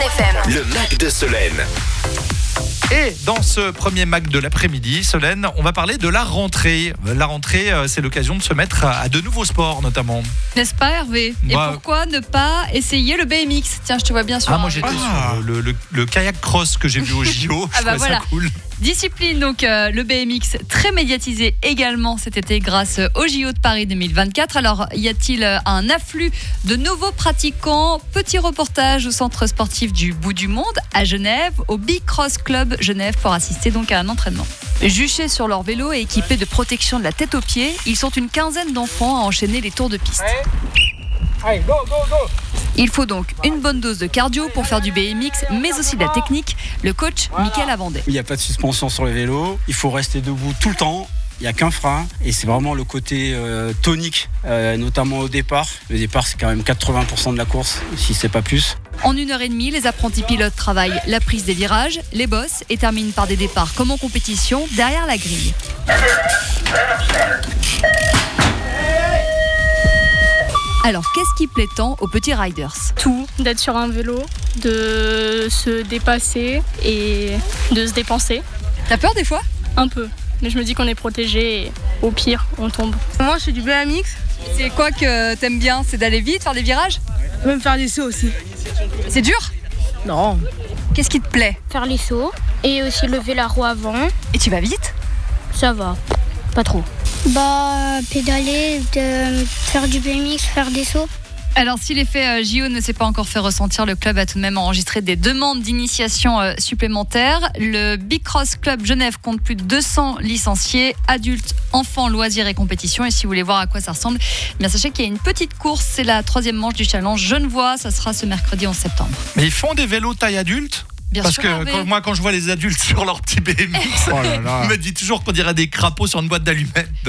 FM. Le Mac de Solène. Et dans ce premier Mac de l'après-midi, Solène, on va parler de la rentrée. La rentrée, c'est l'occasion de se mettre à de nouveaux sports notamment. N'est-ce pas, Hervé ? Et pourquoi ne pas essayer le BMX ? Tiens, je te vois bien sur moi j'étais sur le kayak cross que j'ai vu au JO. Je trouvais ça cool. Discipline, donc le BMX, très médiatisé également cet été grâce au JO de Paris 2024. Alors, y a-t-il un afflux de nouveaux pratiquants ? Petit reportage au centre sportif du Bout du Monde à Genève, au Bicross Club Genève pour assister donc à un entraînement. Juchés sur leur vélo et équipés de protection de la tête aux pieds, ils sont une quinzaine d'enfants à enchaîner les tours de piste. Allez, go, go, go. Il faut donc une bonne dose de cardio pour faire du BMX, mais aussi de la technique. Le coach, Mickaël Avandet. Il n'y a pas de suspension sur le vélo, il faut rester debout tout le temps. Il n'y a qu'un frein et c'est vraiment le côté tonique, notamment au départ. Le départ, c'est quand même 80% de la course, si c'est pas plus. En 1h30, les apprentis pilotes travaillent la prise des virages, les bosses et terminent par des départs comme en compétition derrière la grille. Alors, qu'est-ce qui plaît tant aux petits riders ? Tout, d'être sur un vélo, de se dépasser et de se dépenser. T'as peur des fois ? Un peu, mais je me dis qu'on est protégé et au pire, on tombe. Moi, je fais du BMX. C'est quoi que t'aimes bien ? C'est d'aller vite, faire des virages ? Même faire des sauts aussi. C'est dur ? Non. Qu'est-ce qui te plaît ? Faire les sauts et aussi lever la roue avant. Et tu vas vite ? Ça va, pas trop. Pédaler, faire du BMX, faire des sauts. Alors, si l'effet JO ne s'est pas encore fait ressentir, le club a tout de même enregistré des demandes d'initiation supplémentaires. Le Bicross Club Genève compte plus de 200 licenciés, adultes, enfants, loisirs et compétitions. Et si vous voulez voir à quoi ça ressemble, bien sachez qu'il y a une petite course. C'est la 3e manche du challenge Genevois. Ça sera ce mercredi 11 septembre. Mais ils font des vélos taille adulte ? Parce que quand je vois les adultes sur leur petit BMX, on me dit toujours qu'on dirait des crapauds sur une boîte d'allumettes.